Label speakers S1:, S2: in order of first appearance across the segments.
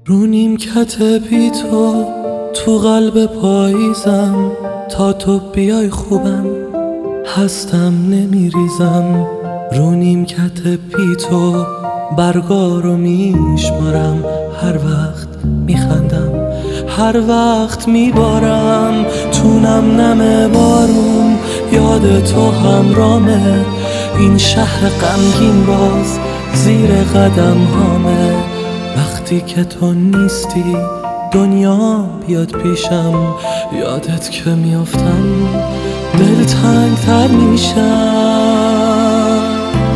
S1: رو نیمکت بی تو قلب پاییزم، تا تو بیای خوبم هستم نمیریزم. رو نیمکت بی تو برگارو میشمارم، هر وقت میخندم هر وقت میبارم. تو نم نم بارون یاد تو همرامه، این شهر غمگین باز زیر قدم هامه. وقتی که تو نیستی دنیا بیاد پیشم، یادت که میافتم دلتنگ تر میشم.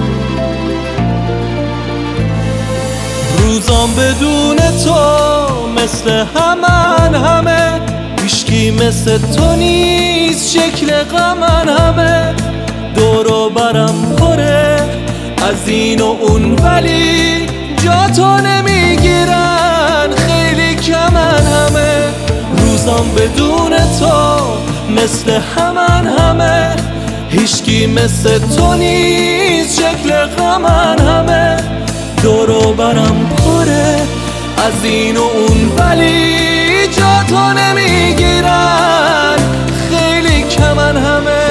S1: روزام بدون تو مثل همه، هیشکی مثل تو نیست شکل غمن همه. دورو برم پره از این و اون، ولی جا تو نمیگیرن خیلی کمن همه. روزام بدون تو مثل همه، هیشکی مثل تو نیست شکل غمن همه. دورو برم پره از این و اون، ولی جا تو نمیگیرن خیلی کمن همه.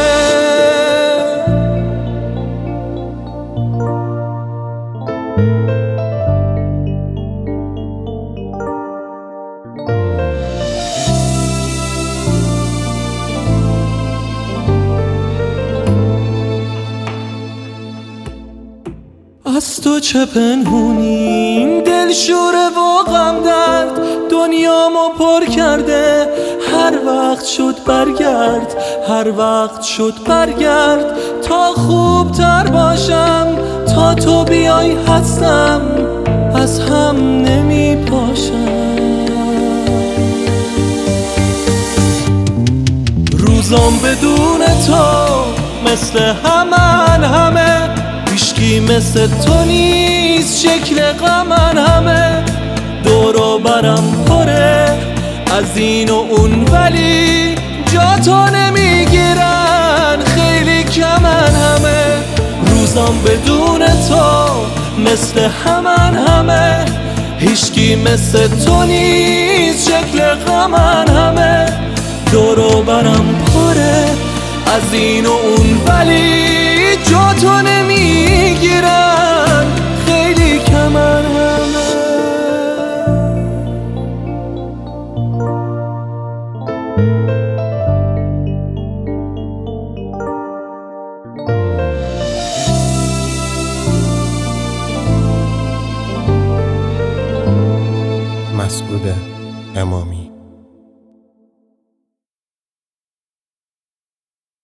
S1: از تو چه پنهونیم دل شوره و غم درد، دنیامو پر کرده. هر وقت شد برگرد، هر وقت شد برگرد، تا خوب تر باشم. تا تو بیای هستم از هم نمی پاشم. روزام بدون تو مثل همه، هیشکی مثل تو نیست شکل غمن همه. دورو برم پره از این و اون، ولی جا تو نمیگیرن خیلی کمن همه. روزام بدون تو مثل همه، هیشکی مثل تو نیست شکل غمن همه. دورو برم پره از این و اون، ولی جا تو نمیگیرن خیلی کمن همه.
S2: مسعود امامی.